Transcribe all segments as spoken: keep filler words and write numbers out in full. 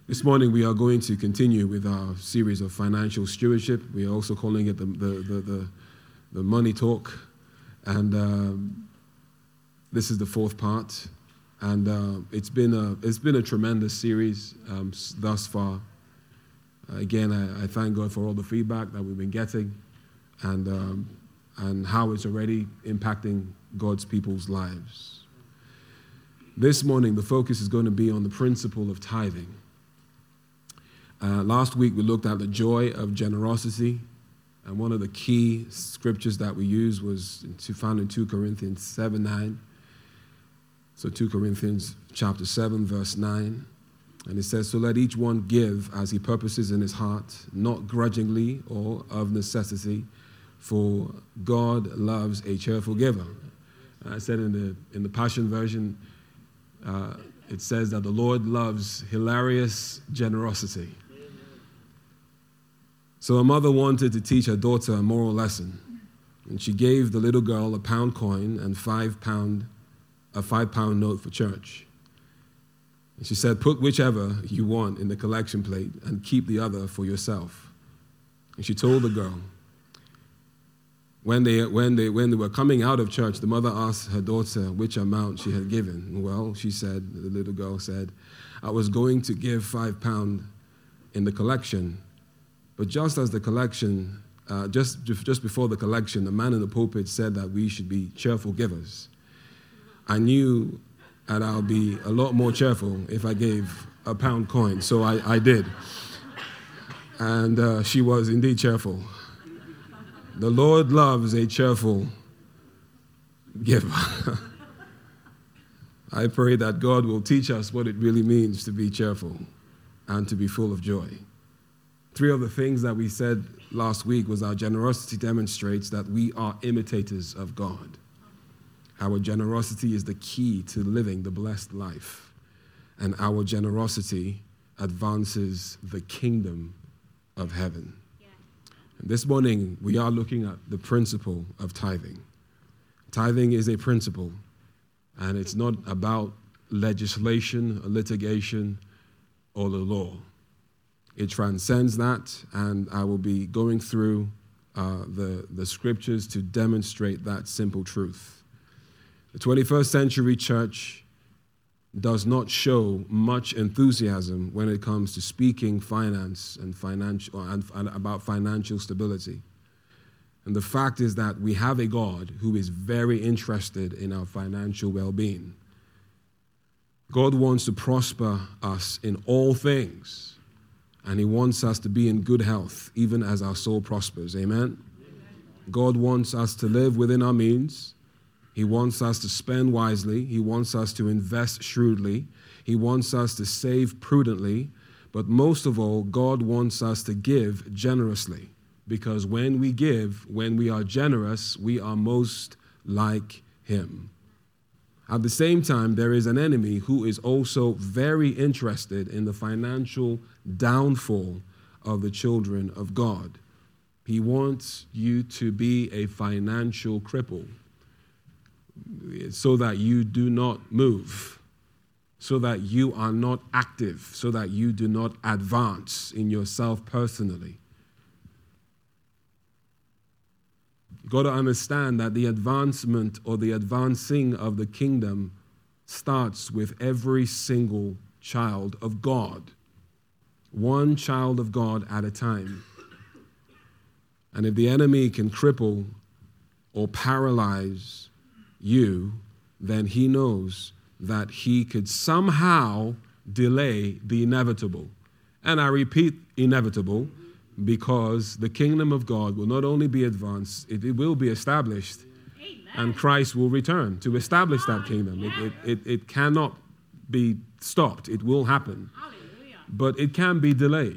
This morning we are going to continue with our series of financial stewardship. We are also calling it the the the, the, the money talk, and um, this is the fourth part. And uh, it's been a it's been a tremendous series um, thus far. Uh, again, I, I thank God for all the feedback that we've been getting, and um, and how it's already impacting God's people's lives. This morning, the focus is going to be on the principle of tithing. Uh, last week, we looked at the joy of generosity, and one of the key scriptures that we used was found in Second Corinthians seven nine. So Second Corinthians chapter seven, verse nine. And it says, "So let each one give as he purposes in his heart, not grudgingly or of necessity, for God loves a cheerful giver." And I said in the in the Passion Version, uh, it says that the Lord loves hilarious generosity. So a mother wanted to teach her daughter a moral lesson, and she gave the little girl a pound coin and five pound, a five pound note for church. And she said, "Put whichever you want in the collection plate and keep the other for yourself." And she told the girl, when they when they when they were coming out of church, the mother asked her daughter which amount she had given. Well, she said, the little girl said, "I was going to give five pound in the collection. But just as the collection, uh, just, just before the collection, the man in the pulpit said that we should be cheerful givers. I knew that I'll be a lot more cheerful if I gave a pound coin, so I, I did." And uh, she was indeed cheerful. The Lord loves a cheerful giver. I pray that God will teach us what it really means to be cheerful and to be full of joy. Three of the things that we said last week was our generosity demonstrates that we are imitators of God. Our generosity is the key to living the blessed life, and our generosity advances the kingdom of heaven. Yeah. And this morning, we are looking at the principle of tithing. Tithing is a principle, and it's not about legislation, or litigation, or the law. It transcends that, and I will be going through uh, the, the scriptures to demonstrate that simple truth. The twenty-first century church does not show much enthusiasm when it comes to speaking finance and financial and, and about financial stability. And the fact is that we have a God who is very interested in our financial well-being. God wants to prosper us in all things. And he wants us to be in good health, even as our soul prospers. Amen? Amen? God wants us to live within our means. He wants us to spend wisely. He wants us to invest shrewdly. He wants us to save prudently. But most of all, God wants us to give generously. Because when we give, when we are generous, we are most like him. At the same time, there is an enemy who is also very interested in the financial downfall of the children of God. He wants you to be a financial cripple so that you do not move, so that you are not active, so that you do not advance in yourself personally. You've got to understand that the advancement or the advancing of the kingdom starts with every single child of God. One child of God at a time. And if the enemy can cripple or paralyze you, then he knows that he could somehow delay the inevitable. And I repeat, inevitable, because the kingdom of God will not only be advanced, it, it will be established. Amen. And Christ will return to establish that kingdom. It, it, it, it cannot be stopped. It will happen. Hallelujah. But it can be delayed.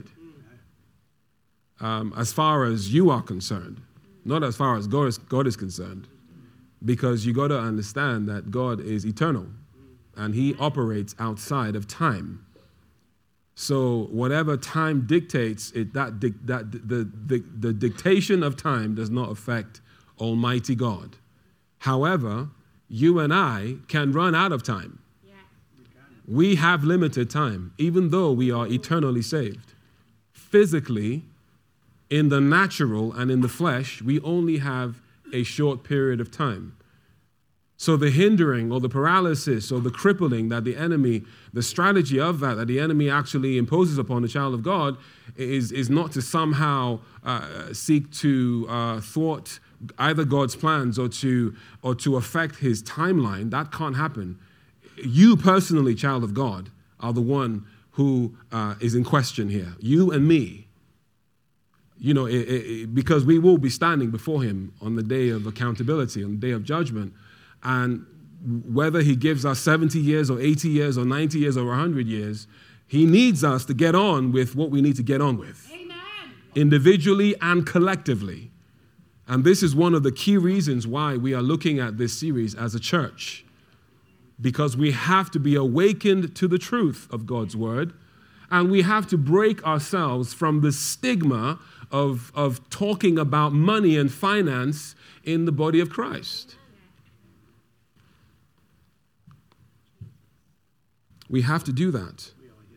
Um, as far as you are concerned, not as far as God is, God is concerned, because you got to understand that God is eternal and he operates outside of time. So whatever time dictates, it that that the, the the dictation of time does not affect Almighty God. However, you and I can run out of time. Yeah. We have limited time, even though we are eternally saved. Physically, in the natural and in the flesh, we only have a short period of time. So the hindering or the paralysis or the crippling that the enemy, the strategy of that, that the enemy actually imposes upon the child of God is, is not to somehow uh, seek to uh, thwart either God's plans or to, or to affect his timeline. That can't happen. You personally, child of God, are the one who uh, is in question here. You and me. You know, it, it, because we will be standing before him on the day of accountability, on the day of judgment. And whether he gives us seventy years or eighty years or ninety years or one hundred years, he needs us to get on with what we need to get on with. Amen. Individually and collectively. And this is one of the key reasons why we are looking at this series as a church. Because we have to be awakened to the truth of God's word. And we have to break ourselves from the stigma of, of talking about money and finance in the body of Christ. We have to do that.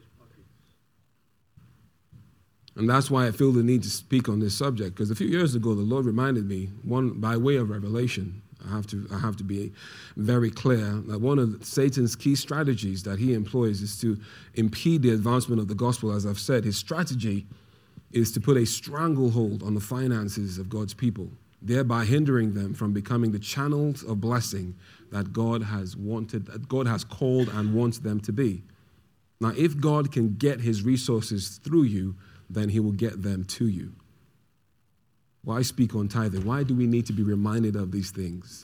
And that's why I feel the need to speak on this subject, because a few years ago, the Lord reminded me, one by way of revelation, I have to, I have to be very clear, that one of Satan's key strategies that he employs is to impede the advancement of the gospel. As I've said, his strategy is to put a stranglehold on the finances of God's people, thereby hindering them from becoming the channels of blessing that God has wanted, that God has called and wants them to be. Now, if God can get his resources through you, then he will get them to you. Why speak on tithing? Why do we need to be reminded of these things?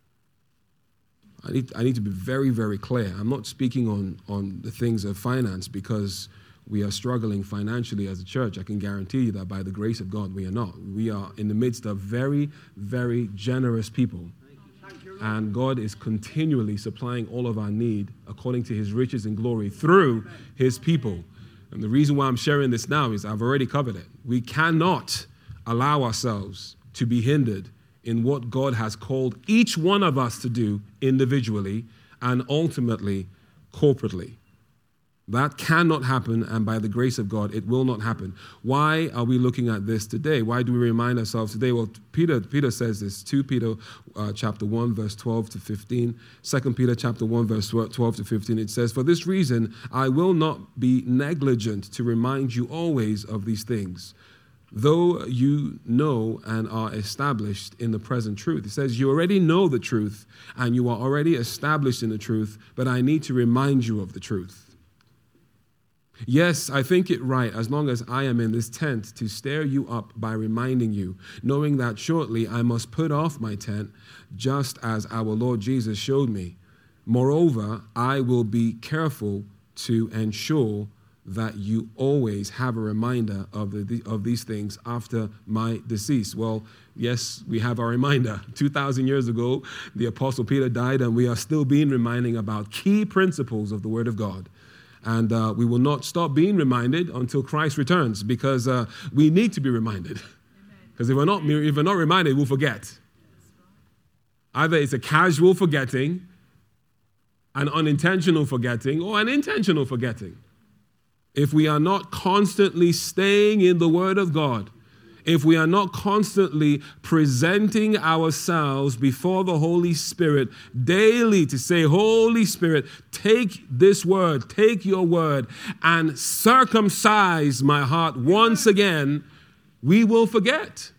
I need, I need to be very, very clear. I'm not speaking on, on the things of finance because we are struggling financially as a church. I can guarantee you that by the grace of God, we are not. We are in the midst of very, very generous people. And God is continually supplying all of our need according to his riches and glory through his people. And the reason why I'm sharing this now is I've already covered it. We cannot allow ourselves to be hindered in what God has called each one of us to do individually and ultimately corporately. That cannot happen, and by the grace of God, it will not happen. Why are we looking at this today? Why do we remind ourselves today? Well, Peter Peter says this, Second Peter uh, chapter one, verse twelve to fifteen. Second Peter chapter one, verse twelve to fifteen. It says, "For this reason, I will not be negligent to remind you always of these things, though you know and are established in the present truth." It says, you already know the truth, and you are already established in the truth, but I need to remind you of the truth. Yes, I think it right, as long as I am in this tent, to stir you up by reminding you, knowing that shortly I must put off my tent, just as our Lord Jesus showed me. Moreover, I will be careful to ensure that you always have a reminder of, the, of these things after my decease. Well, yes, we have our reminder. two thousand years ago, the Apostle Peter died, and we are still being reminding about key principles of the Word of God. And uh, we will not stop being reminded until Christ returns, because uh, we need to be reminded. Because if we're not, if we're not reminded, we'll forget. Either it's a casual forgetting, an unintentional forgetting, or an intentional forgetting. If we are not constantly staying in the Word of God, if we are not constantly presenting ourselves before the Holy Spirit daily to say, Holy Spirit, take this word, take your word, and circumcise my heart once again, we will forget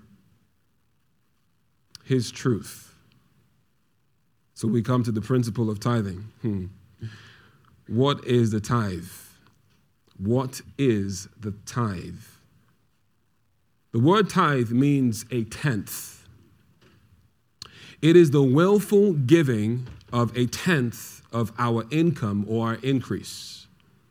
his truth. So we come to the principle of tithing. Hmm. What is the tithe? What is the tithe? The word tithe means a tenth. It is the willful giving of a tenth of our income or our increase,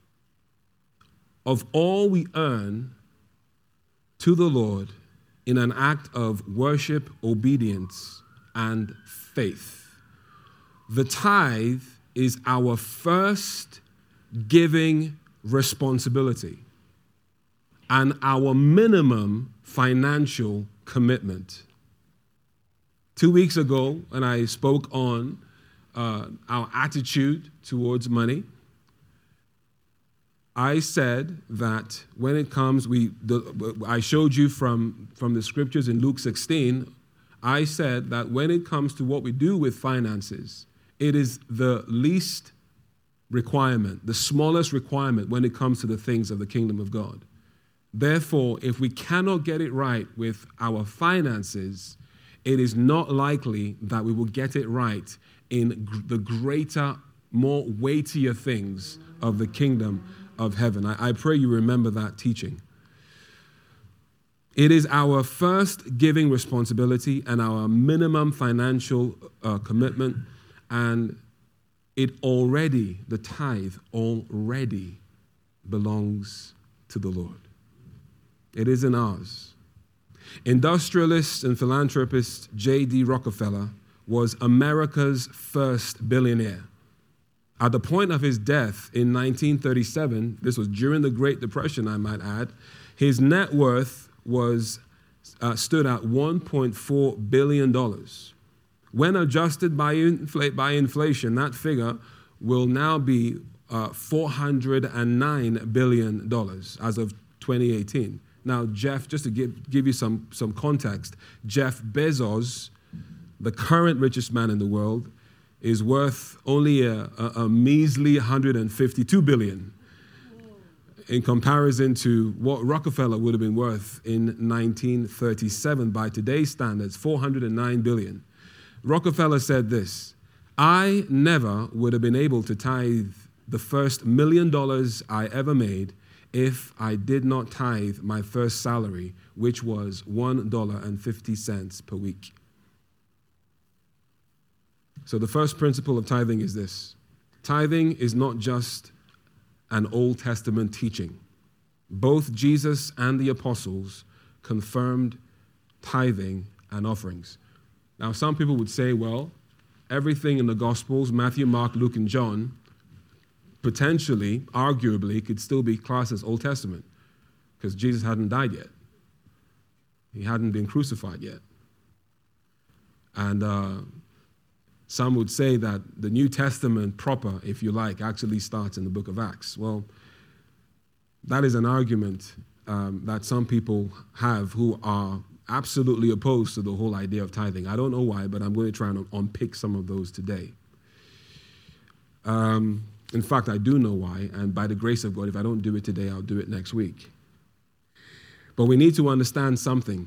of all we earn to the Lord in an act of worship, obedience, and faith. The tithe is our first giving responsibility and our minimum financial commitment. Two weeks ago, when I spoke on uh, our attitude towards money, I said that when it comes, we the, I showed you from, from the scriptures in Luke sixteen, I said that when it comes to what we do with finances, it is the least requirement, the smallest requirement when it comes to the things of the kingdom of God. Therefore, if we cannot get it right with our finances, it is not likely that we will get it right in gr- the greater, more weightier things of the kingdom of heaven. I, I pray you remember that teaching. It is our first giving responsibility and our minimum financial uh, commitment, and it already, the tithe already belongs to the Lord. It isn't ours. Industrialist and philanthropist J D Rockefeller was America's first billionaire. At the point of his death in nineteen thirty-seven, this was during the Great Depression, I might add, his net worth was uh, stood at one point four billion dollars. When adjusted by, infl- by inflation, that figure will now be uh, four hundred nine billion dollars as of twenty eighteen. Now, Jeff, just to give, give you some, some context, Jeff Bezos, the current richest man in the world, is worth only a, a, a measly one hundred fifty-two billion dollars in comparison to what Rockefeller would have been worth in nineteen thirty-seven by today's standards, four hundred nine billion dollars. Rockefeller said this: I never would have been able to tithe the first million dollars I ever made if I did not tithe my first salary, which was one dollar and fifty cents per week. So the first principle of tithing is this: tithing is not just an Old Testament teaching. Both Jesus and the apostles confirmed tithing and offerings. Now, some people would say, well, everything in the Gospels, Matthew, Mark, Luke, and John, potentially, arguably, could still be classed as Old Testament because Jesus hadn't died yet. He hadn't been crucified yet. And uh, some would say that the New Testament proper, if you like, actually starts in the book of Acts. Well, that is an argument um, that some people have who are absolutely opposed to the whole idea of tithing. I don't know why, but I'm going to try and unpick some of those today. Um, in fact, I do know why, and by the grace of God, if I don't do it today, I'll do it next week. But we need to understand something,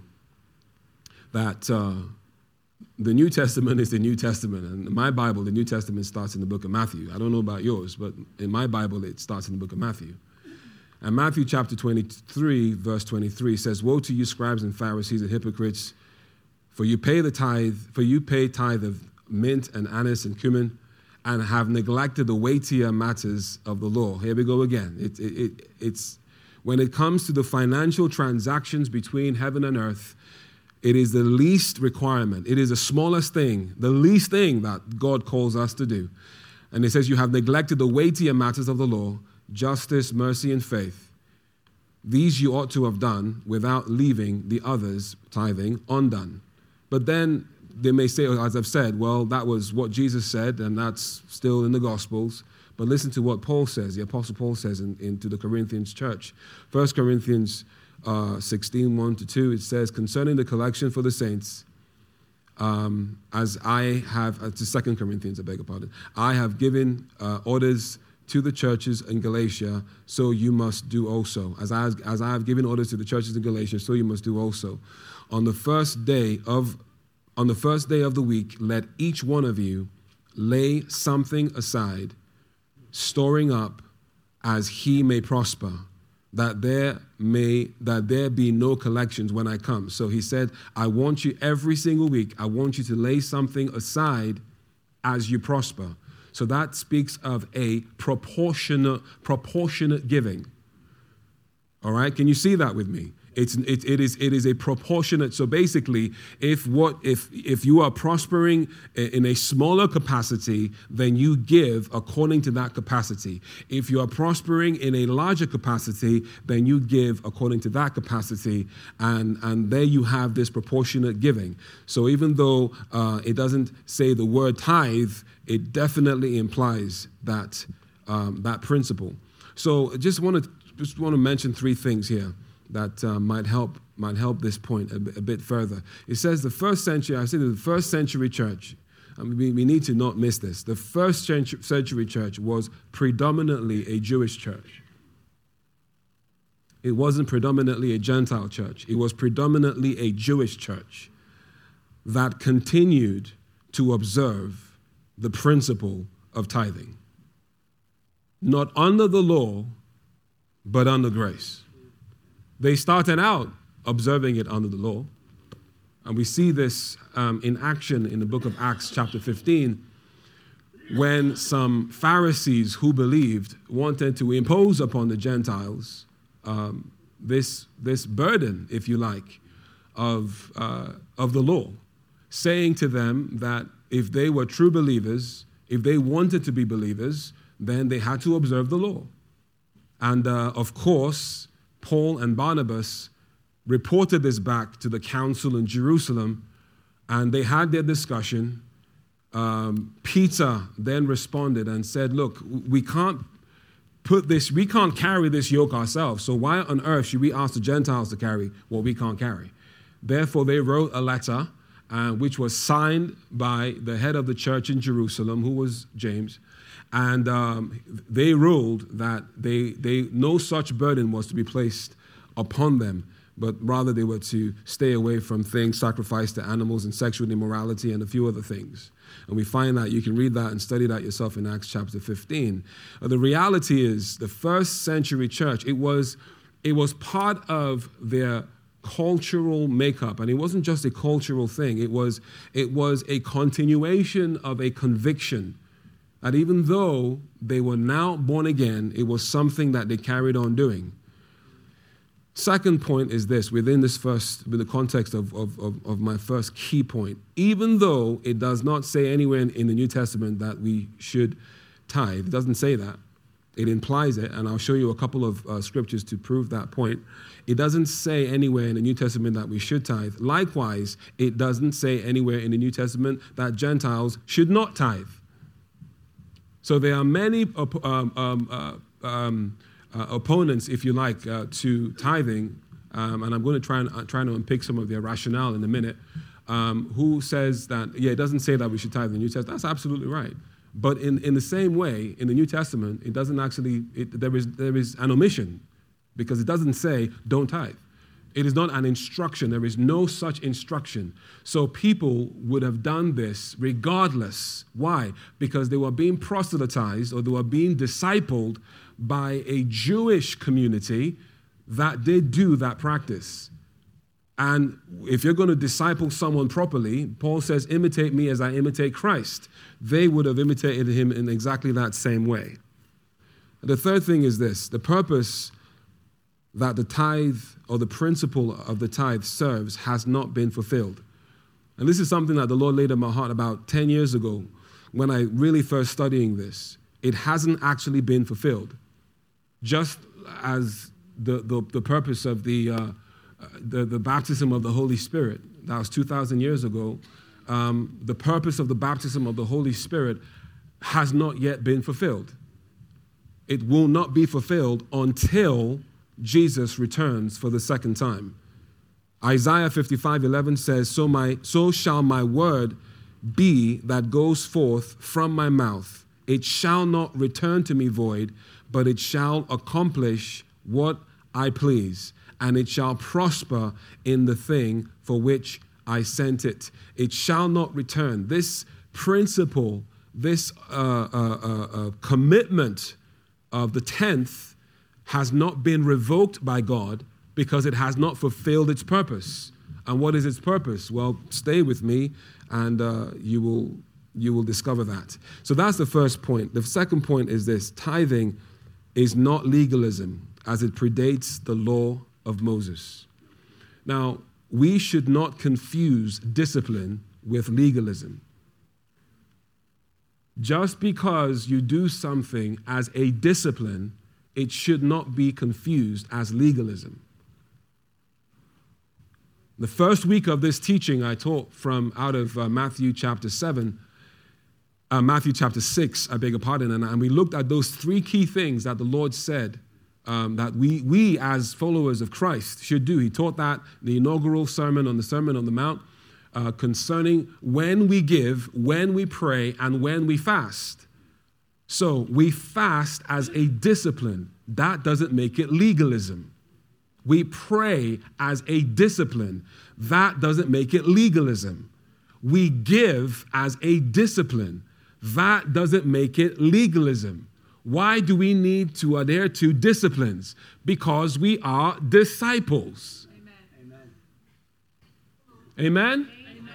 that uh, the New Testament is the New Testament, and in my Bible, the New Testament starts in the book of Matthew. I don't know about yours, but in my Bible, it starts in the book of Matthew. And Matthew chapter twenty-three, verse twenty-three says, "Woe to you, scribes and Pharisees and hypocrites, for you pay the tithe, for you pay tithe of mint and anise and cumin, and have neglected the weightier matters of the law." Here we go again. It, it, it, it's when it comes to the financial transactions between heaven and earth, it is the least requirement. It is the smallest thing, the least thing that God calls us to do. And it says, you have neglected the weightier matters of the law, justice, mercy, and faith. These you ought to have done without leaving the others, tithing, undone. But then they may say, as I've said, well, that was what Jesus said, and that's still in the Gospels. But listen to what Paul says, the Apostle Paul says in, into the Corinthians church. First Corinthians uh, sixteen, one to two, it says, concerning the collection for the saints, um, as I have, uh, to Second Corinthians, I beg your pardon, I have given uh, orders to the churches in Galatia, so you must do also. As I, as I have given orders to the churches in Galatia, so you must do also. On the first day of on the first day of the week, let each one of you lay something aside, storing up as he may prosper, that there may that there be no collections when I come. So he said, I want you every single week, I want you to lay something aside as you prosper. So that speaks of a proportionate, proportionate giving. All right, can you see that with me? It's it, it is it is a proportionate. So basically, if what if if you are prospering in a smaller capacity, then you give according to that capacity. If you are prospering in a larger capacity, then you give according to that capacity, and and there you have this proportionate giving. So even though uh, it doesn't say the word tithe, it definitely implies that um, that principle. So just want to just want to mention three things here that uh, might help might help this point a, a bit further. It says the first century, I said the first century church, I mean, we, we need to not miss this. The first century church was predominantly a Jewish church. It wasn't predominantly a Gentile church. It was predominantly a Jewish church that continued to observe the principle of tithing. Not under the law, but under grace. They started out observing it under the law. And we see this um, in action in the book of Acts chapter fifteen, when some Pharisees who believed wanted to impose upon the Gentiles um, this, this burden, if you like, of, uh, of the law, saying to them that if they were true believers, if they wanted to be believers, then they had to observe the law. And uh, of course, Paul and Barnabas reported this back to the council in Jerusalem, and they had their discussion. Um, Peter then responded and said, look, we can't put this, we can't carry this yoke ourselves, so why on earth should we ask the Gentiles to carry what we can't carry? Therefore, they wrote a letter, uh, which was signed by the head of the church in Jerusalem, who was James, and um, they ruled that they, they no such burden was to be placed upon them, but rather they were to stay away from things sacrificed to animals and sexual immorality and a few other things. And we find that, you can read that and study that yourself in Acts chapter fifteen. Uh, the reality is, the first century church, it was, it was part of their cultural makeup. And it wasn't just a cultural thing. It was, it was a continuation of a conviction that even though they were now born again, it was something that they carried on doing. Second point is this, within this first, with the context of, of, of, of my first key point. Even though it does not say anywhere in, in the New Testament that we should tithe, it doesn't say that. It implies it, and I'll show you a couple of uh, scriptures to prove that point. It doesn't say anywhere in the New Testament that we should tithe. Likewise, it doesn't say anywhere in the New Testament that Gentiles should not tithe. So there are many um, um, uh, um, uh, opponents, if you like, uh, to tithing, um, and I'm going to try and uh, try to unpick some of their rationale in a minute, um, who says that, yeah, it doesn't say that we should tithe in the New Testament. That's absolutely right. But in, in the same way, in the New Testament, it doesn't actually, it, there is there is an omission, because it doesn't say don't tithe. It is not an instruction. There is no such instruction. So people would have done this regardless. Why? Because they were being proselytized, or they were being discipled by a Jewish community that did do that practice. And if you're going to disciple someone properly, Paul says, imitate me as I imitate Christ. They would have imitated him in exactly that same way. The third thing is this: the purpose that the tithe, or the principle of the tithe, serves has not been fulfilled. And this is something that the Lord laid on my heart about ten years ago when I really first studying this. It hasn't actually been fulfilled. Just as the, the, the purpose of the, uh, the, the baptism of the Holy Spirit, that was two thousand years ago, um, the purpose of the baptism of the Holy Spirit has not yet been fulfilled. It will not be fulfilled until Jesus returns for the second time. Isaiah fifty-five eleven says, so, my, so shall my word be that goes forth from my mouth. It shall not return to me void, but it shall accomplish what I please, and it shall prosper in the thing for which I sent it. It shall not return. This principle, this uh, uh, uh, uh, commitment of the tenth has not been revoked by God because it has not fulfilled its purpose. And what is its purpose? Well, stay with me and uh, you will you will discover that. So that's the first point. The second point is this: tithing is not legalism, as it predates the law of Moses. Now, we should not confuse discipline with legalism. Just because you do something as a discipline, it should not be confused as legalism. The first week of this teaching, I taught from out of uh, Matthew chapter seven uh, Matthew chapter six, I beg your pardon, and, and we looked at those three key things that the Lord said um, that we, we as followers of Christ should do. He taught that in the inaugural sermon on the Sermon on the Mount uh, concerning when we give, when we pray, and when we fast. So we fast as a discipline. That doesn't make it legalism. We pray as a discipline. That doesn't make it legalism. We give as a discipline. That doesn't make it legalism. Why do we need to adhere to disciplines? Because we are disciples. Amen. Amen? Amen?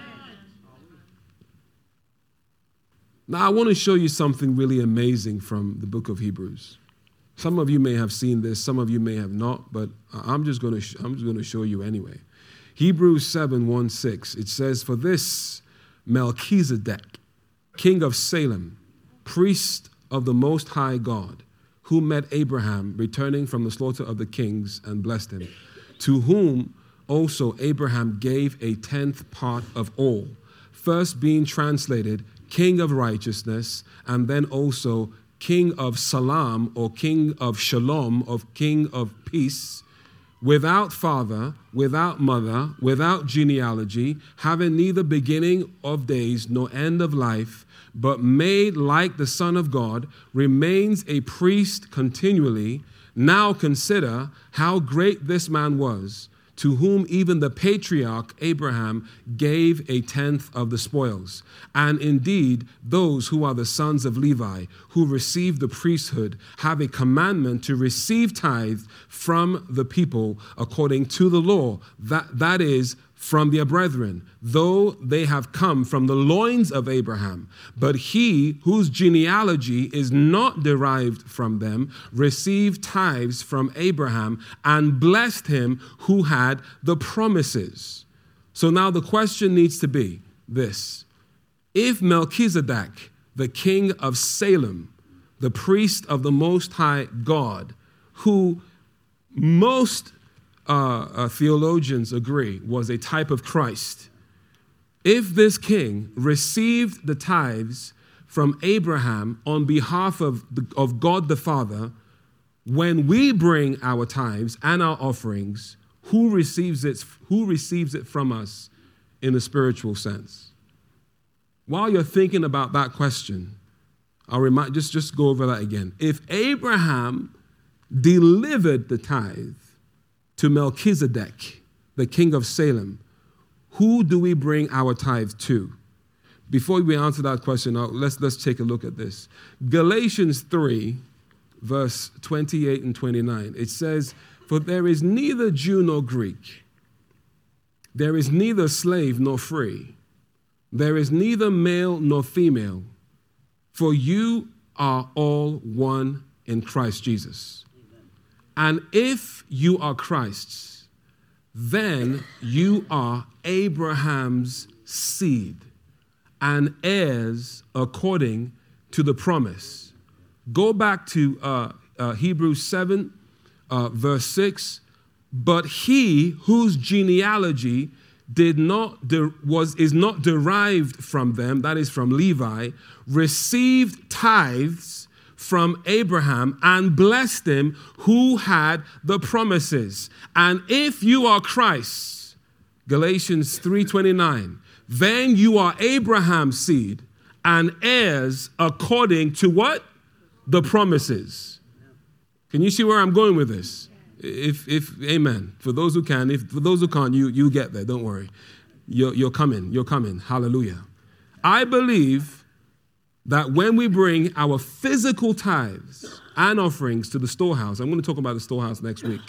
Now, I want to show you something really amazing from the book of Hebrews. Some of you may have seen this, some of you may have not, but I'm just going to sh- I'm just going to show you anyway. Hebrews seven, one, six, it says, "For this Melchizedek, king of Salem, priest of the Most High God, who met Abraham returning from the slaughter of the kings and blessed him, to whom also Abraham gave a tenth part of all, first being translated King of Righteousness, and then also King of Salam, or King of Shalom, of King of Peace, without father, without mother, without genealogy, having neither beginning of days nor end of life, but made like the Son of God, remains a priest continually. Now consider how great this man was, to whom even the patriarch Abraham gave a tenth of the spoils. And indeed, those who are the sons of Levi, who receive the priesthood, have a commandment to receive tithes from the people according to the law, that, that is, from their brethren, though they have come from the loins of Abraham. But he whose genealogy is not derived from them received tithes from Abraham and blessed him who had the promises." So now the question needs to be this: if Melchizedek, the king of Salem, the priest of the Most High God, who most Uh, uh, theologians agree was a type of Christ, if this king received the tithes from Abraham on behalf of, the, of God the Father, when we bring our tithes and our offerings, who receives it, who receives it from us in a spiritual sense? While you're thinking about that question, I'll remind, just, just go over that again. If Abraham delivered the tithe to Melchizedek, the king of Salem, who do we bring our tithe to? Before we answer that question, let's, let's take a look at this. Galatians three, verse twenty-eight and twenty-nine, it says, "For there is neither Jew nor Greek, there is neither slave nor free, there is neither male nor female, for you are all one in Christ Jesus. And if you are Christ's, then you are Abraham's seed and heirs according to the promise." Go back to uh, uh, Hebrews seven, uh, verse six. "But he whose genealogy did not de- was is not derived from them, that is from Levi, received tithes from Abraham and blessed him who had the promises. And if you are Christ," Galatians three twenty-nine, "then you are Abraham's seed and heirs according to" what? "The promises." Can you see where I'm going with this? If, if, amen. For those who can, if for those who can't, you, you get there. Don't worry. You're, you're coming. You're coming. Hallelujah. I believe that when we bring our physical tithes and offerings to the storehouse, I'm going to talk about the storehouse next week,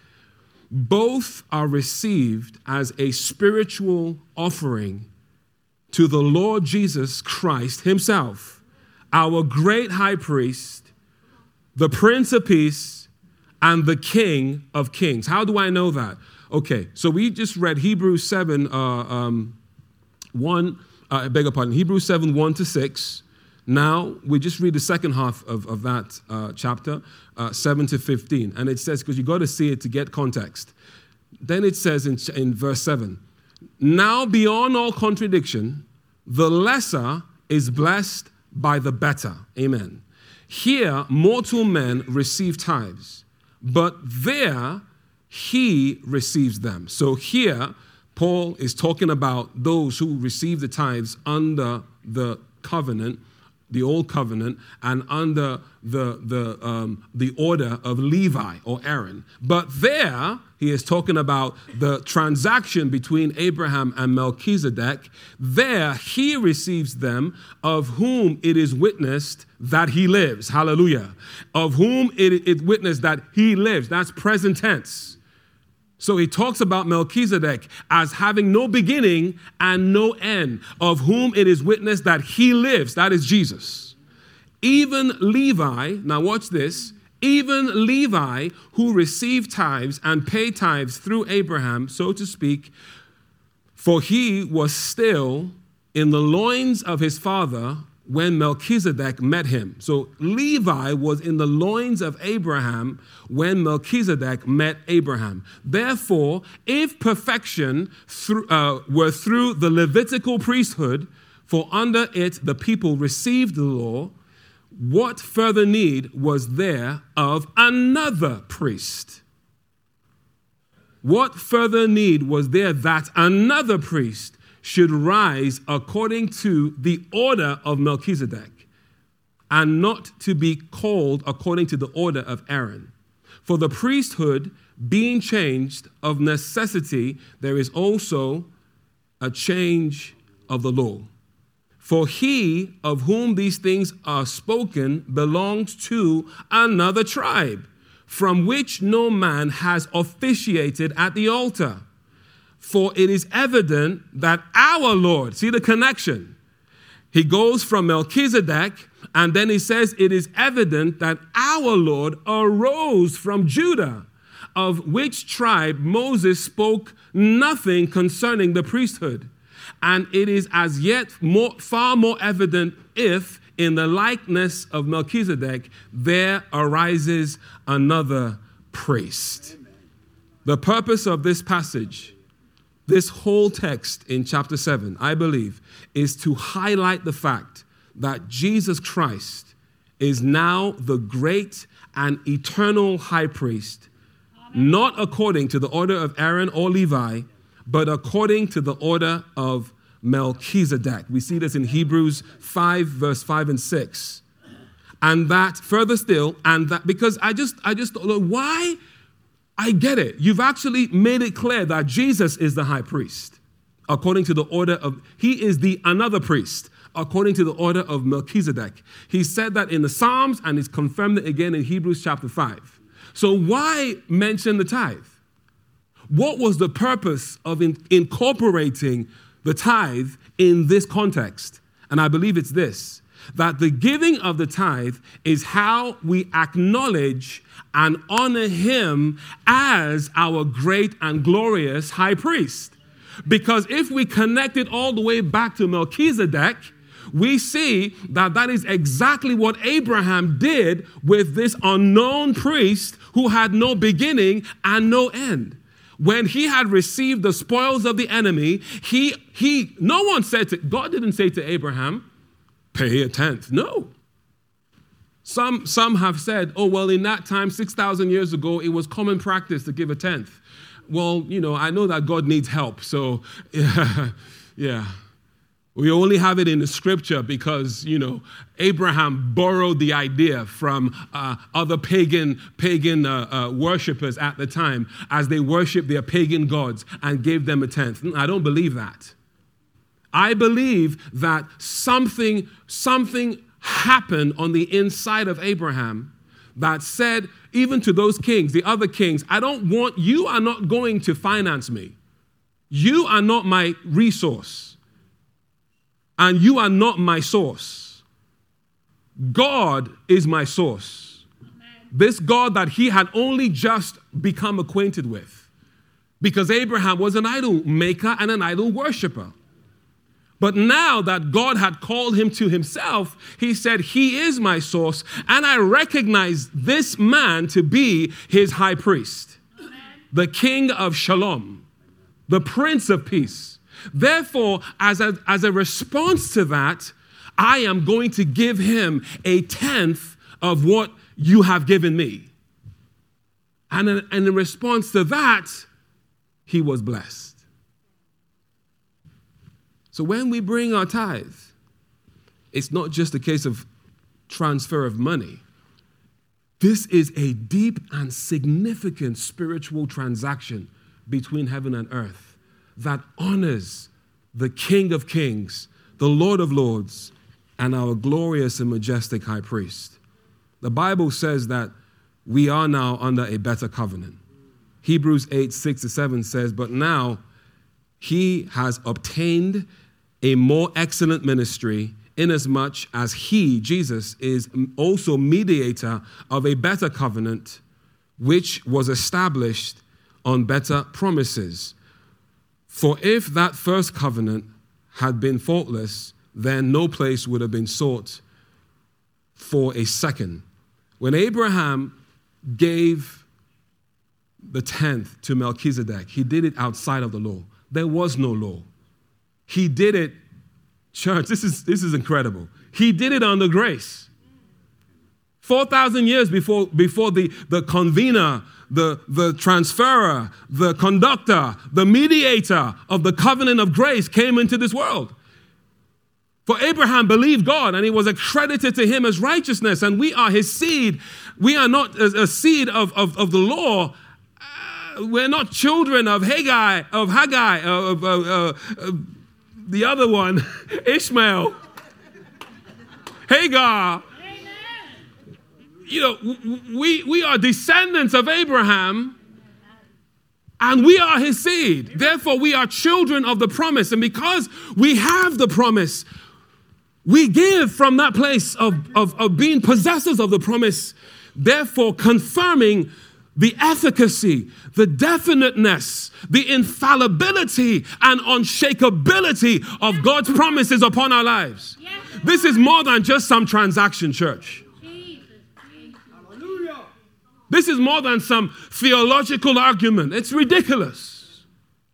both are received as a spiritual offering to the Lord Jesus Christ himself, our great high priest, the Prince of Peace, and the King of Kings. How do I know that? Okay, so we just read Hebrews seven, uh, um, one, uh, I beg your pardon, Hebrews seven, one to six. Now, we just read the second half of, of that uh, chapter, uh, seven to fifteen. And it says, because you got to see it to get context. Then it says in, in verse seven, "Now beyond all contradiction, the lesser is blessed by the better. Amen. Here, mortal men receive tithes, but there he receives them. So here, Paul is talking about those who receive the tithes under the covenant, the old covenant, and under the, the, um, the order of Levi or Aaron. But there, he is talking about the transaction between Abraham and Melchizedek. There, he receives them, of whom it is witnessed that he lives. Hallelujah. Of whom it is witnessed that he lives. That's present tense. So he talks about Melchizedek as having no beginning and no end, of whom it is witnessed that he lives. That is Jesus. Even Levi, now watch this, even Levi, who received tithes and paid tithes through Abraham, so to speak, for he was still in the loins of his father when Melchizedek met him. So Levi was in the loins of Abraham when Melchizedek met Abraham. Therefore, if perfection through, uh, were through the Levitical priesthood, for under it the people received the law, what further need was there of another priest? What further need was there that another priest should rise according to the order of Melchizedek, and not to be called according to the order of Aaron? For the priesthood being changed, of necessity there is also a change of the law. For he of whom these things are spoken belongs to another tribe, from which no man has officiated at the altar. For it is evident that our Lord, see the connection. He goes from Melchizedek, and then he says, it is evident that our Lord arose from Judah, of which tribe Moses spoke nothing concerning the priesthood. And it is as yet more, far more evident if, in the likeness of Melchizedek, there arises another priest. Amen. The purpose of this passage, this whole text in chapter seven, I believe, is to highlight the fact that Jesus Christ is now the great and eternal high priest, Amen. Not according to the order of Aaron or Levi, but according to the order of Melchizedek. We see this in Hebrews five, verse five and six. And that further still, and that because I just, I just don't know why. I get it. You've actually made it clear that Jesus is the high priest, according to the order of, he is the another priest, according to the order of Melchizedek. He said that in the Psalms, and he's confirmed it again in Hebrews chapter five. So why mention the tithe? What was the purpose of in, incorporating the tithe in this context? And I believe it's this, that the giving of the tithe is how we acknowledge and honor him as our great and glorious high priest. Because if we connect it all the way back to Melchizedek, we see that that is exactly what Abraham did with this unknown priest who had no beginning and no end. When he had received the spoils of the enemy, he, he, no one said to, God didn't say to Abraham, pay a tenth. No. Some, some have said, oh, well, in that time, six thousand years ago, it was common practice to give a tenth. Well, you know, I know that God needs help. So, yeah, yeah. We only have it in the scripture because, you know, Abraham borrowed the idea from uh, other pagan pagan uh, uh, worshipers at the time as they worshiped their pagan gods and gave them a tenth. I don't believe that. I believe that something, something happened on the inside of Abraham that said, even to those kings, the other kings, I don't want, you are not going to finance me. You are not my resource. And you are not my source. God is my source. Amen. This God that he had only just become acquainted with. Because Abraham was an idol maker and an idol worshiper. But now that God had called him to himself, he said, he is my source, and I recognize this man to be his high priest, Amen. The king of shalom, the prince of peace. Therefore, as a, as a response to that, I am going to give him a tenth of what you have given me. And in, and in response to that, he was blessed. So when we bring our tithe, it's not just a case of transfer of money. This is a deep and significant spiritual transaction between heaven and earth that honors the King of Kings, the Lord of Lords, and our glorious and majestic high priest. The Bible says that we are now under a better covenant. Hebrews eight, six to seven says, but now he has obtained a more excellent ministry, inasmuch as he, Jesus, is also mediator of a better covenant, which was established on better promises. For if that first covenant had been faultless, then no place would have been sought for a second. When Abraham gave the tenth to Melchizedek, he did it outside of the law. There was no law. He did it, church, this is, this is incredible. He did it under grace. four thousand years before, before the, the convener, the, the transferer, the conductor, the mediator of the covenant of grace came into this world. For Abraham believed God, and it was accredited to him as righteousness, and we are his seed. We are not a, a seed of, of, of the law. Uh, we're not children of Haggai, of Haggai, of, of uh, uh, the other one, Ishmael, Hagar. You know, we, we are descendants of Abraham, and we are his seed. Therefore, we are children of the promise. And because we have the promise, we give from that place of, of, of being possessors of the promise, therefore confirming the efficacy, the definiteness, the infallibility, and unshakability of God's promises upon our lives. This is more than just some transaction, church. This is more than some theological argument. It's ridiculous.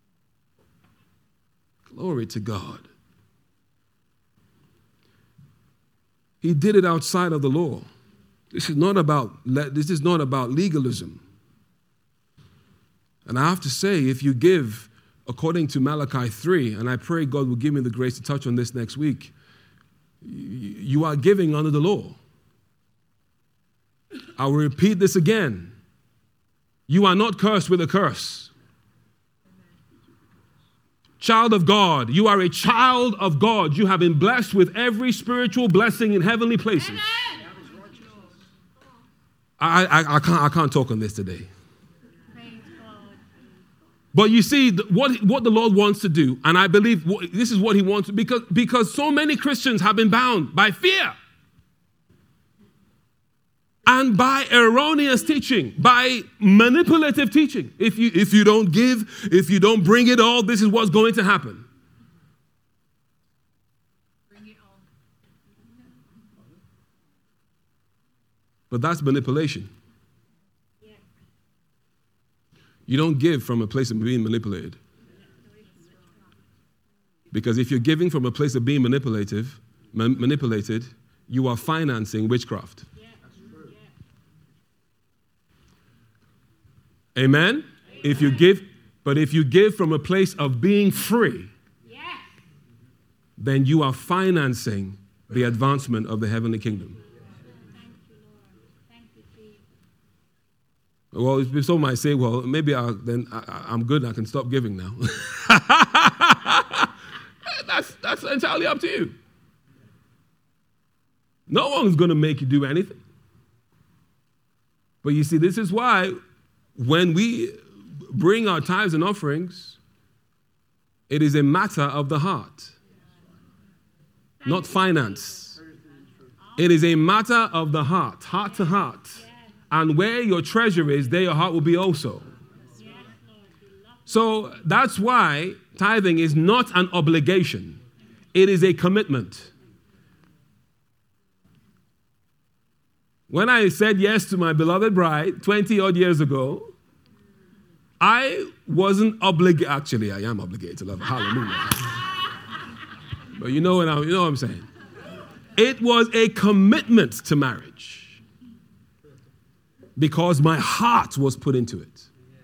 Glory to God. He did it outside of the law. This is not about, this is not about legalism. And I have to say, if you give according to Malachi three, and I pray God will give me the grace to touch on this next week, you are giving under the law. I will repeat this again. You are not cursed with a curse. Child of God, you are a child of God. You have been blessed with every spiritual blessing in heavenly places. I, I, I, can't, I can't talk on this today. But you see, what, what the Lord wants to do, and I believe this is what he wants, because, because so many Christians have been bound by fear. And by erroneous teaching, by manipulative teaching. If you, if you don't give, if you don't bring it all, this is what's going to happen. Bring it all. But that's manipulation. Yeah. You don't give from a place of being manipulated. Because if you're giving from a place of being manipulative, man, manipulated, you are financing witchcraft. Amen? Amen? If you give, but if you give from a place of being free, yeah, then you are financing the advancement of the heavenly kingdom. Thank you, Lord. Thank you, Jesus. Well, some might say, well, maybe I'll, then I, I'm good and I can stop giving now. that's, that's entirely up to you. No one's going to make you do anything. But you see, this is why when we bring our tithes and offerings, it is a matter of the heart, not finance. It is a matter of the heart, heart to heart. And where your treasure is, there your heart will be also. So that's why tithing is not an obligation. It is a commitment. When I said yes to my beloved bride twenty odd years ago, I wasn't obligated. Actually, I am obligated to love her. Hallelujah. But you know what, I, you know what I'm saying. It was a commitment to marriage because my heart was put into it.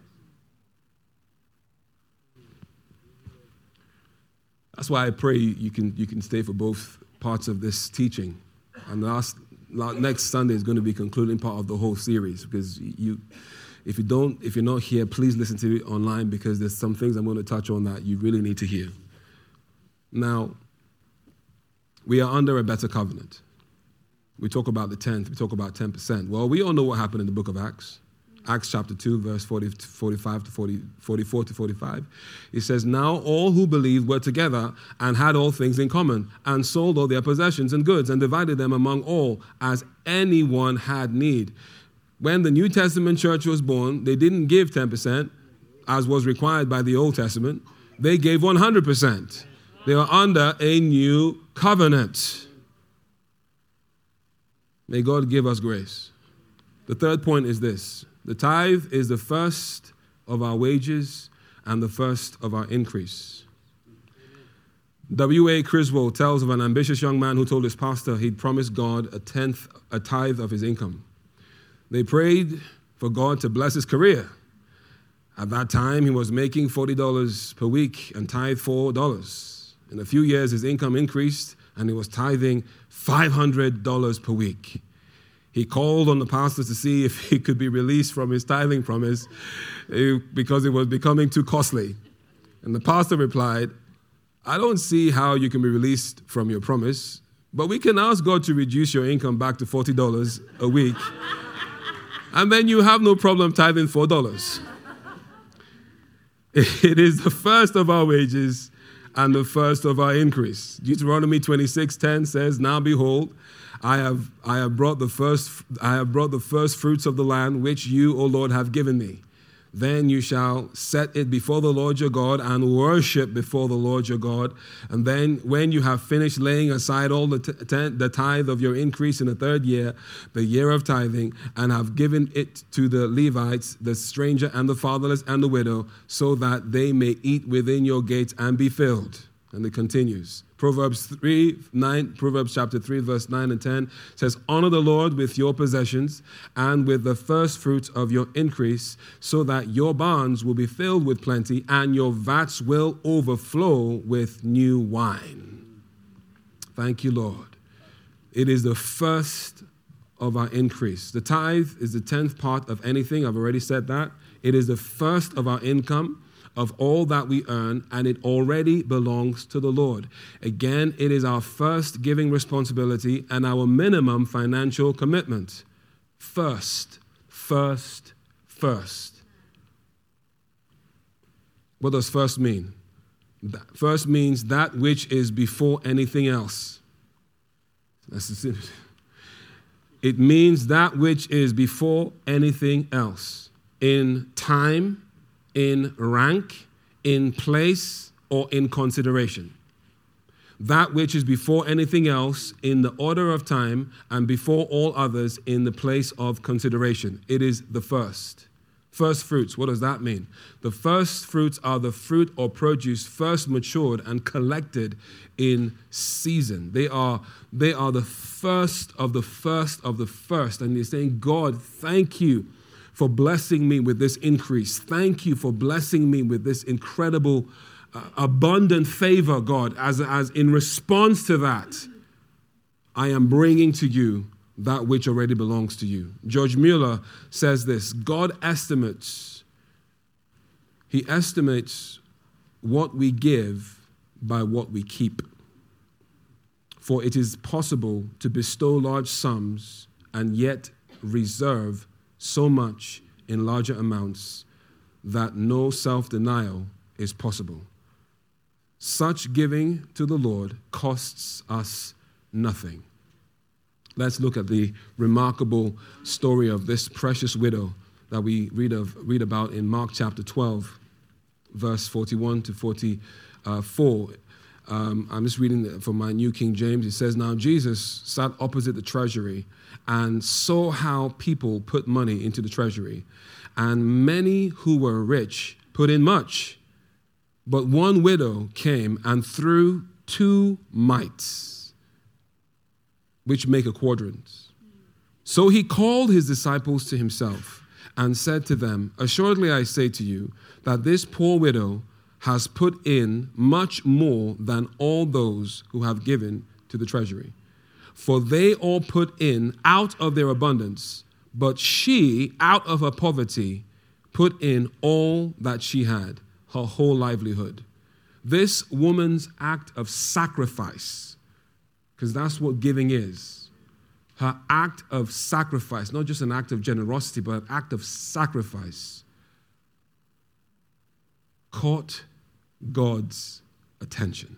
That's why I pray you can you can stay for both parts of this teaching. And last, next Sunday is going to be concluding part of the whole series, because you, if you don't, if you're not here, please listen to it online, because there's some things I'm going to touch on that you really need to hear. Now, we are under a better covenant. We talk about the tenth, we talk about ten percent. Well, we all know what happened in the book of Acts. Acts chapter two, verse forty, forty-five to forty, forty-four to forty-five. It says, now all who believed were together and had all things in common, and sold all their possessions and goods, and divided them among all as anyone had need. When the New Testament church was born, they didn't give ten percent, as was required by the Old Testament. They gave one hundred percent. They are under a new covenant. May God give us grace. The third point is this. The tithe is the first of our wages and the first of our increase. W A Criswell tells of an ambitious young man who told his pastor he'd promised God a tenth, a tithe of his income. They prayed for God to bless his career. At that time, he was making forty dollars per week and tithe four dollars. In a few years, his income increased and he was tithing five hundred dollars per week. He called on the pastor to see if he could be released from his tithing promise because it was becoming too costly. And the pastor replied, I don't see how you can be released from your promise, but we can ask God to reduce your income back to forty dollars a week, and then you have no problem tithing four dollars. It is the first of our wages and the first of our increase. Deuteronomy twenty-six ten says, now behold, I have I have brought the first I have brought the first fruits of the land which you, O Lord, have given me. Then you shall set it before the Lord your God and worship before the Lord your God. And then when you have finished laying aside all the, t- t- the tithe of your increase in the third year, the year of tithing, and have given it to the Levites, the stranger and the fatherless and the widow, so that they may eat within your gates and be filled. And it continues. Proverbs three, nine, Proverbs chapter three, verse nine and ten says, honor the Lord with your possessions and with the first fruits of your increase, so that your barns will be filled with plenty and your vats will overflow with new wine. Thank you, Lord. It is the first of our increase. The tithe is the tenth part of anything. I've already said that. It is the first of our income, of all that we earn, and it already belongs to the Lord. Again, it is our first giving responsibility and our minimum financial commitment. First, first, first. What does first mean? First means that which is before anything else. That's it means that which is before anything else. In time, in rank, in place, or in consideration. That which is before anything else in the order of time and before all others in the place of consideration. It is the first. First fruits, what does that mean? The first fruits are the fruit or produce first matured and collected in season. They are, they are the first of the first of the first. And you're saying, God, thank you for blessing me with this increase. Thank you for blessing me with this incredible, uh, abundant favor, God. As, as in response to that, I am bringing to you that which already belongs to you. George Mueller says this, God estimates, he estimates what we give by what we keep. For it is possible to bestow large sums and yet reserve so much in larger amounts that no self-denial is possible. Such giving to the Lord costs us nothing. Let's look at the remarkable story of this precious widow that we read of read about in Mark chapter twelve, verse forty-one to forty-four. Um, I'm just reading from my New King James. It says, now Jesus sat opposite the treasury and saw how people put money into the treasury. And many who were rich put in much. But one widow came and threw two mites. which make a quadrant. So he called his disciples to himself and said to them, assuredly I say to you that this poor widow has put in much more than all those who have given to the treasury. For they all put in out of their abundance, but she, out of her poverty, put in all that she had, her whole livelihood. This woman's act of sacrifice, because that's what giving is, her act of sacrifice, not just an act of generosity, but an act of sacrifice, caught God's attention.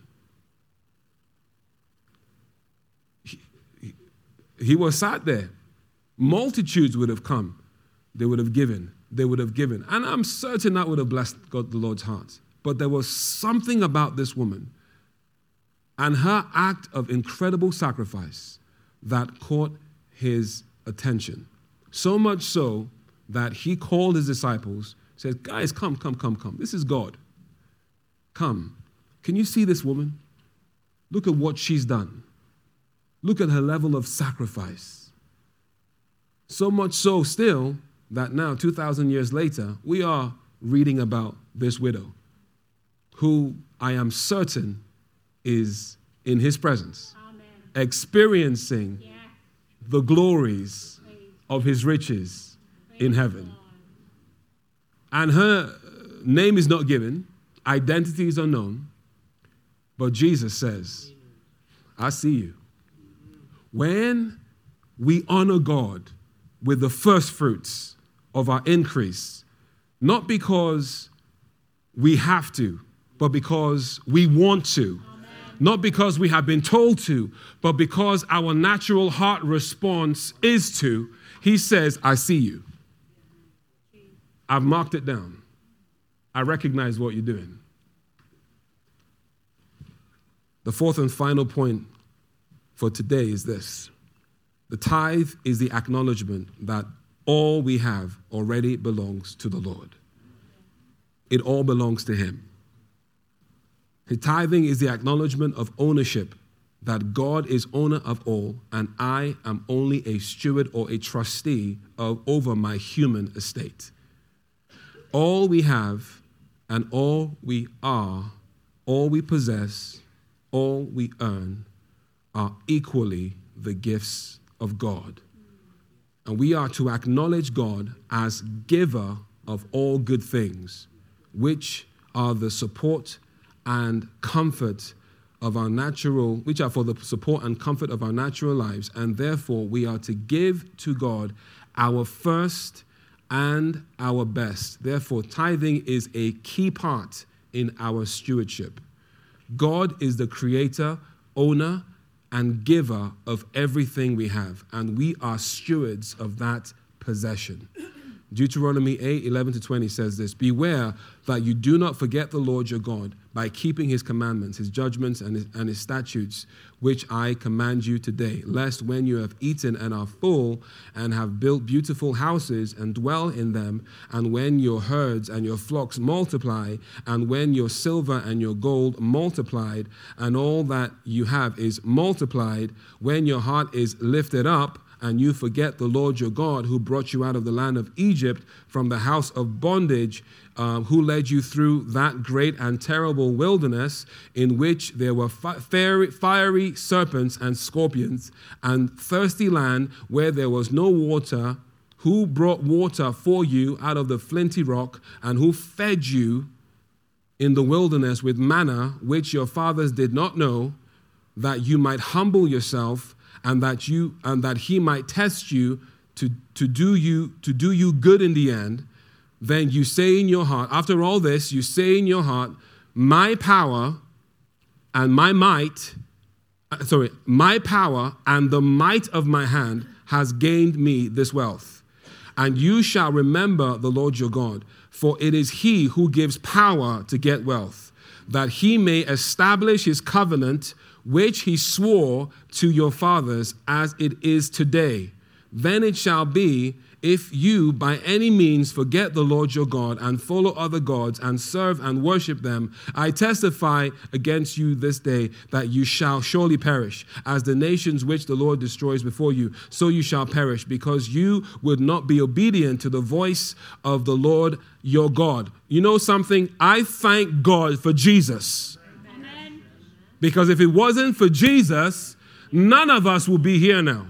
He, he, he was sat there. Multitudes would have come. They would have given. They would have given. And I'm certain that would have blessed God, the Lord's heart. But there was something about this woman and her act of incredible sacrifice that caught his attention. So much so that he called his disciples, said, guys, come, come, come, come. This is God. Come. Can you see this woman? Look at what she's done. Look at her level of sacrifice. So much so still that now, two thousand years later, we are reading about this widow who I am certain is in his presence, Amen. Experiencing yeah. the glories Praise. Of his riches Praise in heaven. And her name is not given, identity is unknown, but Jesus says, I see you. When we honor God with the first fruits of our increase, not because we have to, but because we want to. Amen. Not because we have been told to, but because our natural heart response is to. He says, I see you. I've marked it down. I recognize what you're doing. The fourth and final point for today is this. The tithe is the acknowledgement that all we have already belongs to the Lord. It all belongs to him. The tithing is the acknowledgement of ownership, that God is owner of all, and I am only a steward or a trustee of, over my human estate. All we have and all we are, all we possess, all we earn are equally the gifts of God. And we are to acknowledge God as giver of all good things, which are the support and comfort of our natural, which are for the support and comfort of our natural lives. And therefore, we are to give to God our first and our best. Therefore, tithing is a key part in our stewardship. God is the creator, owner, and giver of everything we have, and we are stewards of that possession. Deuteronomy eight, eleven to twenty says this, beware that you do not forget the Lord your God by keeping his commandments, his judgments, and his, and his statutes, which I command you today, lest when you have eaten and are full and have built beautiful houses and dwell in them, and when your herds and your flocks multiply, and when your silver and your gold multiplied, and all that you have is multiplied, when your heart is lifted up, and you forget the Lord your God who brought you out of the land of Egypt from the house of bondage, uh, who led you through that great and terrible wilderness in which there were fi- fiery, fiery serpents and scorpions, and thirsty land where there was no water, who brought water for you out of the flinty rock, and who fed you in the wilderness with manna, which your fathers did not know, that you might humble yourself, and that you and that he might test you to, to do you to do you good in the end. Then you say in your heart, after all this, you say in your heart, my power and my might, sorry, my power and the might of my hand has gained me this wealth. And you shall remember the Lord your God, for it is he who gives power to get wealth, that he may establish his covenant, which he swore to your fathers as it is today. Then it shall be, if you by any means forget the Lord your God and follow other gods and serve and worship them, I testify against you this day that you shall surely perish. As the nations which the Lord destroys before you, so you shall perish, because you would not be obedient to the voice of the Lord your God. You know something? I thank God for Jesus. Amen. Because if it wasn't for Jesus, none of us will be here now.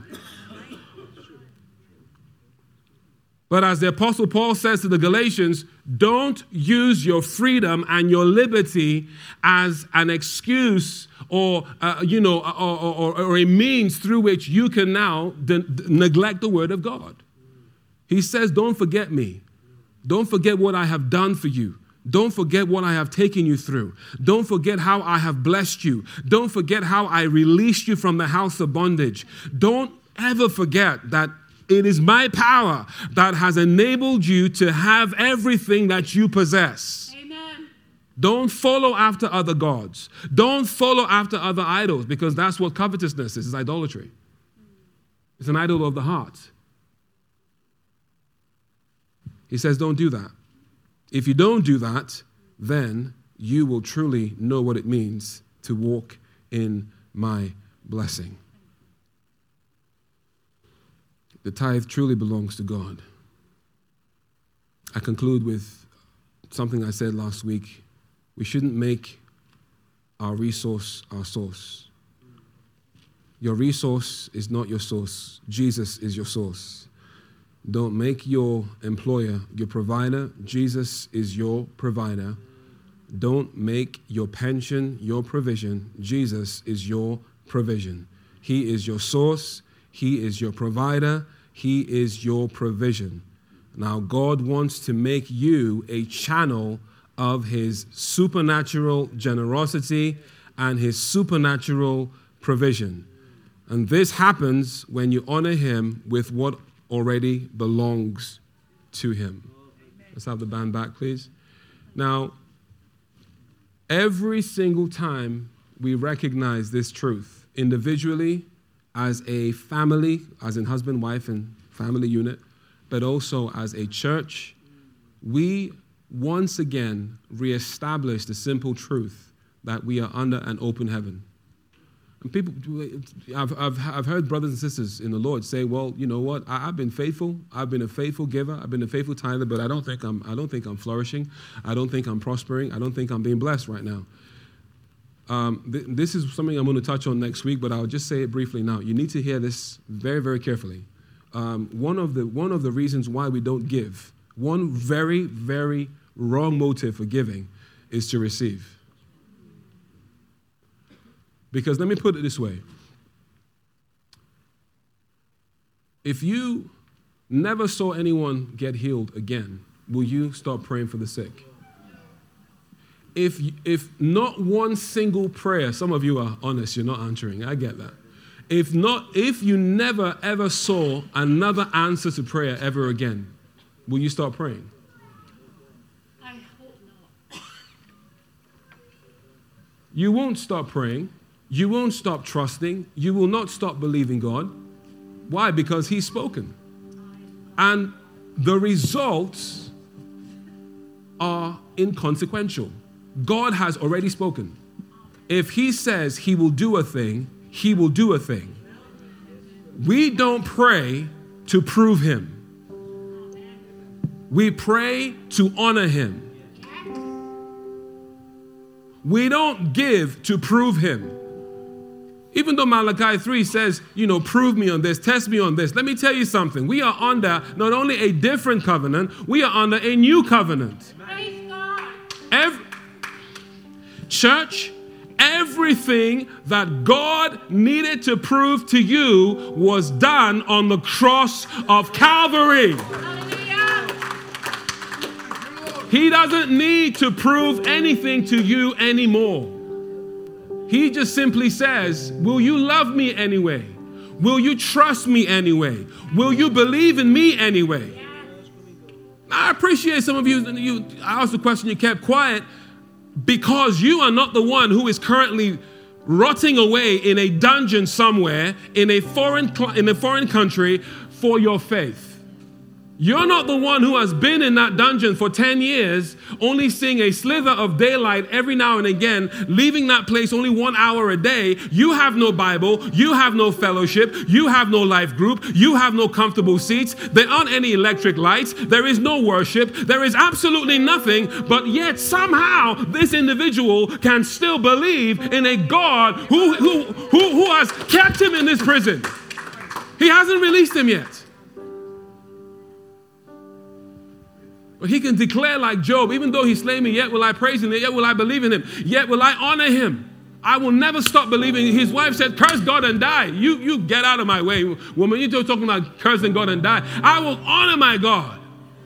But as the Apostle Paul says to the Galatians, don't use your freedom and your liberty as an excuse or, uh, you know, or, or, or a means through which you can now de- de- neglect the word of God. He says, don't forget me. Don't forget what I have done for you. Don't forget what I have taken you through. Don't forget how I have blessed you. Don't forget how I released you from the house of bondage. Don't ever forget that it is my power that has enabled you to have everything that you possess. Amen. Don't follow after other gods. Don't follow after other idols, because that's what covetousness is. It's idolatry. It's an idol of the heart. He says, don't do that. If you don't do that, then you will truly know what it means to walk in my blessing. The tithe truly belongs to God. I conclude with something I said last week. We shouldn't make our resource our source. Your resource is not your source. Jesus is your source. Don't make your employer your provider. Jesus is your provider. Don't make your pension your provision. Jesus is your provision. He is your source. He is your provider. He is your provision. Now, God wants to make you a channel of his supernatural generosity and his supernatural provision. And this happens when you honor him with what already belongs to him. Let's have the band back, please. Now, every single time we recognize this truth individually, as a family, as in husband, wife, and family unit, but also as a church, we once again reestablish the simple truth that we are under an open heaven. And people, I've, I've, I've heard brothers and sisters in the Lord say, well, you know what, I, I've been faithful, I've been a faithful giver, I've been a faithful tither, but I don't think I'm, I don't think I'm flourishing, I don't think I'm prospering, I don't think I'm being blessed right now. Um, th- this is something I'm going to touch on next week, but I'll just say it briefly now. You need to hear this very, very carefully. Um, one of the one of the reasons why we don't give, one very, very wrong motive for giving, is to receive. Because let me put it this way. If you never saw anyone get healed again, will you stop praying for the sick? If if not one single prayer, some of you are honest, you're not answering. I get that. If not, if you never ever saw another answer to prayer ever again, will you stop praying? I hope not. You won't stop praying. You won't stop trusting. You will not stop believing God. Why? Because he's spoken. And the results are inconsequential. God has already spoken. If he says he will do a thing, he will do a thing. We don't pray to prove him. We pray to honor him. We don't give to prove him. Even though Malachi three says, you know, prove me on this, test me on this. Let me tell you something. We are under not only a different covenant, we are under a new covenant. Praise God. Every, church, everything that God needed to prove to you was done on the cross of Calvary. Hallelujah. He doesn't need to prove anything to you anymore. He just simply says, will you love me anyway? Will you trust me anyway? Will you believe in me anyway? I appreciate some of you, you I asked the question, you kept quiet, because you are not the one who is currently rotting away in a dungeon somewhere in a foreign in a foreign country for your faith. You're not the one who has been in that dungeon for ten years, only seeing a slither of daylight every now and again, leaving that place only one hour a day. You have no Bible. You have no fellowship. You have no life group. You have no comfortable seats. There aren't any electric lights. There is no worship. There is absolutely nothing. But yet somehow this individual can still believe in a God who, who, who, who has kept him in this prison. He hasn't released him yet. But he can declare like Job, even though he slay me, yet will I praise him, yet will I believe in him, yet will I honor him. I will never stop believing. His wife said, curse God and die. You, you get out of my way. Woman, you're talking about cursing God and die. I will honor my God.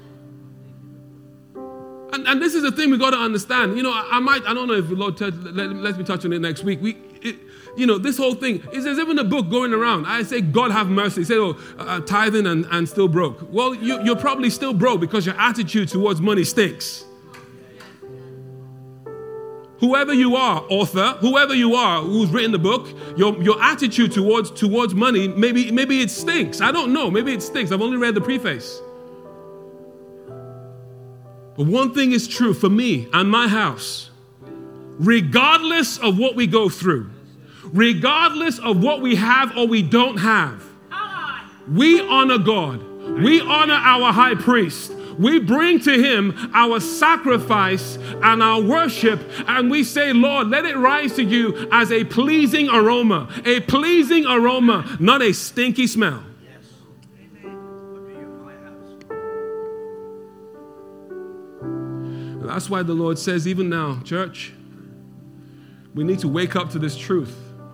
And, and this is the thing we got to understand. You know, I, I might, I don't know if the Lord touch, let, let me touch on it next week. We, it, you know, this whole thing, is there's even a book going around. I say, God have mercy. Say, oh, uh, tithing and, and still broke. Well, you, you're probably still broke because your attitude towards money stinks. Whoever you are, author, whoever you are who's written the book, your, your attitude towards, towards money, maybe, maybe it stinks. I don't know. Maybe it stinks. I've only read the preface. But one thing is true for me and my house. Regardless of what we go through, regardless of what we have or we don't have, we honor God. We honor our high priest. We bring to him our sacrifice and our worship, and we say, Lord, let it rise to you as a pleasing aroma, a pleasing aroma, not a stinky smell. That's why the Lord says, even now, church, we need to wake up to this truth.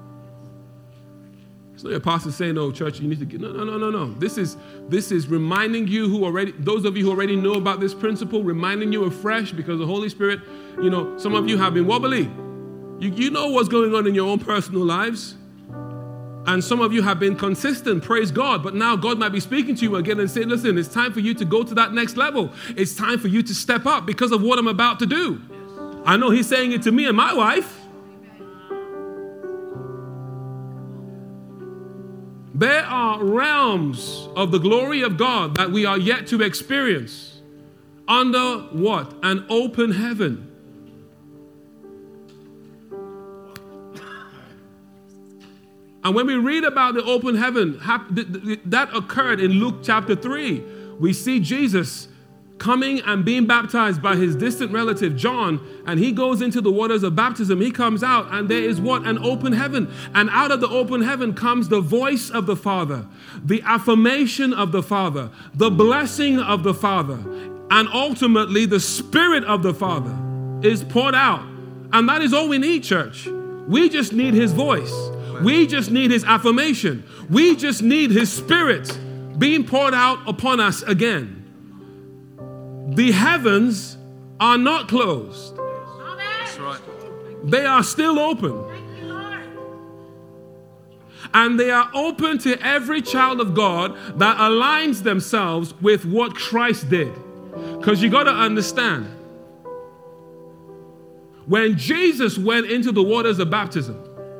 It's not your pastor saying, "Oh, church, you need to get." No, no, no, no, no. This is this is reminding you who already, those of you who already know about this principle, reminding you afresh, because the Holy Spirit, you know, some of you have been wobbly. You you know what's going on in your own personal lives, and some of you have been consistent. Praise God. But now God might be speaking to you again and saying, "Listen, it's time for you to go to that next level. It's time for you to step up because of what I'm about to do." I know He's saying it to me and my wife. There are realms of the glory of God that we are yet to experience under what? An open heaven. And when we read about the open heaven, that occurred in Luke chapter three. We see Jesus coming and being baptized by his distant relative John, and he goes into the waters of baptism. He comes out, and there is what? An open heaven. And out of the open heaven comes the voice of the Father, the affirmation of the Father, the blessing of the Father, and ultimately the Spirit of the Father is poured out. And that is all we need, church. We just need his voice. We just need his affirmation. We just need his Spirit being poured out upon us again. The heavens are not closed. That's right. They are still open. Thank you, Lord. And they are open to every child of God that aligns themselves with what Christ did. Because you got to understand, when Jesus went into the waters of baptism,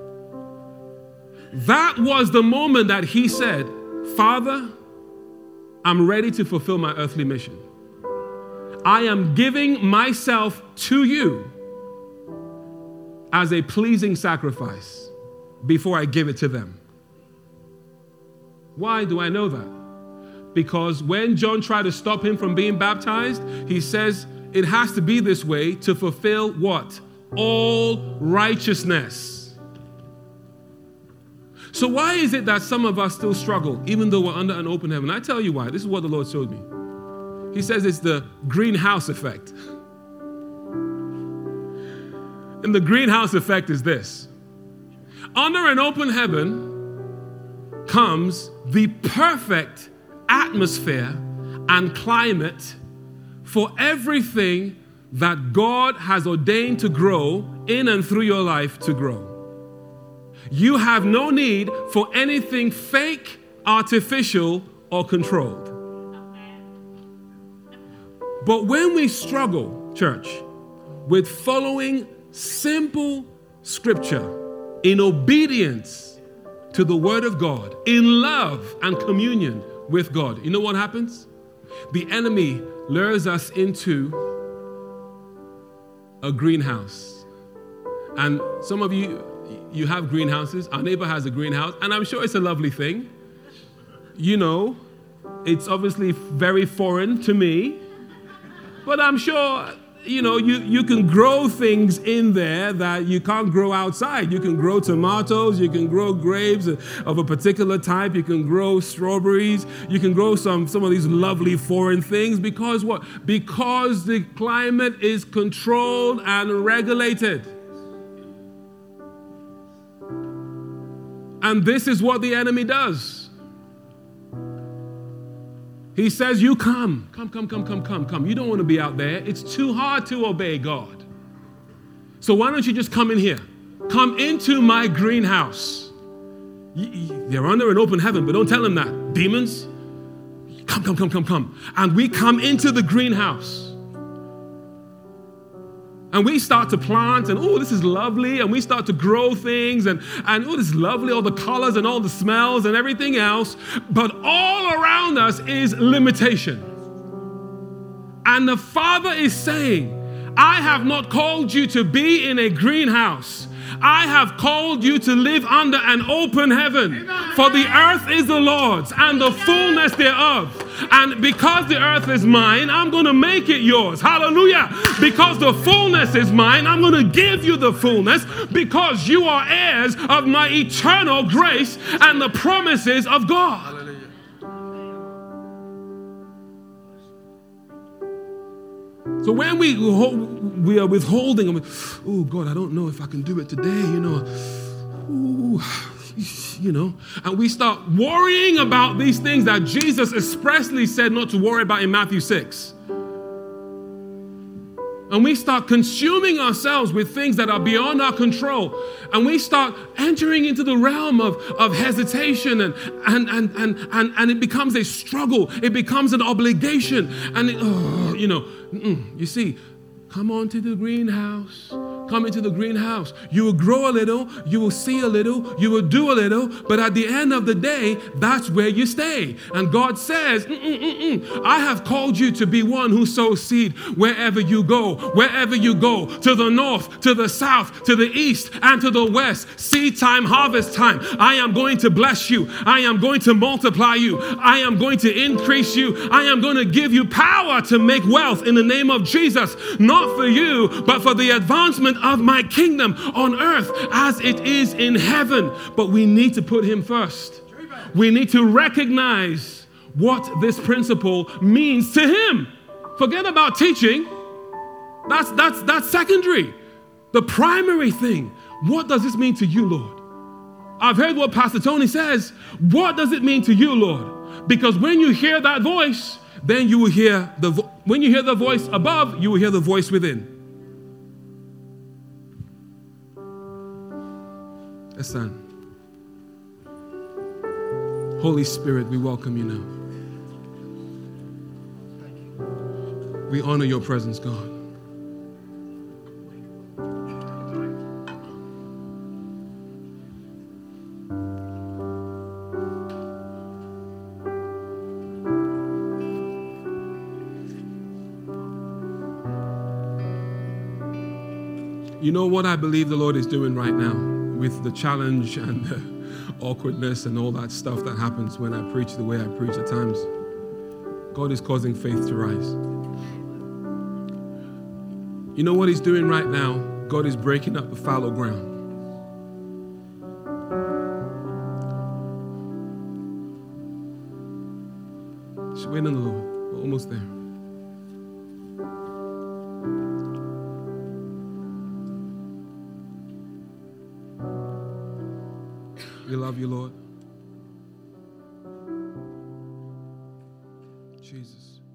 that was the moment that he said, "Father, I'm ready to fulfill my earthly mission. I am giving myself to you as a pleasing sacrifice before I give it to them." Why do I know that? Because when John tried to stop him from being baptized, he says it has to be this way to fulfill what? All righteousness. So why is it that some of us still struggle, even though we're under an open heaven? I tell you why. This is what the Lord showed me. He says it's the greenhouse effect. And the greenhouse effect is this. Under an open heaven comes the perfect atmosphere and climate for everything that God has ordained to grow in and through your life to grow. You have no need for anything fake, artificial, or controlled. But when we struggle, church, with following simple scripture in obedience to the word of God, in love and communion with God, you know what happens? The enemy lures us into a greenhouse. And some of you, you have greenhouses. Our neighbor has a greenhouse, and I'm sure it's a lovely thing. You know, it's obviously very foreign to me, but I'm sure, you know, you, you can grow things in there that you can't grow outside. You can grow tomatoes, you can grow grapes of a particular type, you can grow strawberries, you can grow some, some of these lovely foreign things because what? Because the climate is controlled and regulated. And this is what the enemy does. He says, you come, come, come, come, come, come, come. You don't want to be out there. It's too hard to obey God. So why don't you just come in here? Come into my greenhouse. They're under an open heaven, but don't tell them that. Demons, come, come, come, come, come. And we come into the greenhouse. And we start to plant, and oh, this is lovely, and we start to grow things, and, and oh, this is lovely, all the colors and all the smells and everything else. But all around us is limitation. And the Father is saying, I have not called you to be in a greenhouse. I have called you to live under an open heaven. For the earth is the Lord's and the fullness thereof. And because the earth is mine, I'm going to make it yours. Hallelujah. Because the fullness is mine, I'm going to give you the fullness because you are heirs of my eternal grace and the promises of God. Hallelujah. So when we we are withholding, oh God, I don't know if I can do it today, you know, ooh, you know, and we start worrying about these things that Jesus expressly said not to worry about in Matthew six. And we start consuming ourselves with things that are beyond our control. And we start entering into the realm of, of hesitation and, and, and, and, and, and it becomes a struggle. It becomes an obligation. And, it, oh, you know, you see, come on to the greenhouse. Come into the greenhouse. You will grow a little, you will see a little, you will do a little, but at the end of the day, that's where you stay. And God says, Mm-mm-mm-mm. I have called you to be one who sows seed wherever you go, wherever you go, to the north, to the south, to the east, and to the west. Seed time, harvest time. I am going to bless you. I am going to multiply you. I am going to increase you. I am going to give you power to make wealth in the name of Jesus, not for you, but for the advancement of my kingdom on earth as it is in heaven. But we need to put him first. We need to recognize what this principle means to him. Forget about teaching. That's that's that's secondary. The primary thing, what does this mean to you, Lord? I've heard what Pastor Tony says. What does it mean to you, Lord? Because when you hear that voice, then you will hear the vo- when you hear the voice above, you will hear the voice within. Let's stand. Holy Spirit, we welcome you now. We honor your presence, God. You know what I believe the Lord is doing right now? With the challenge and the awkwardness and all that stuff that happens when I preach the way I preach at times. God is causing faith to rise. You know what he's doing right now? God is breaking up the fallow ground. Just wait on the Lord. We're almost there. We love you, Lord. Jesus.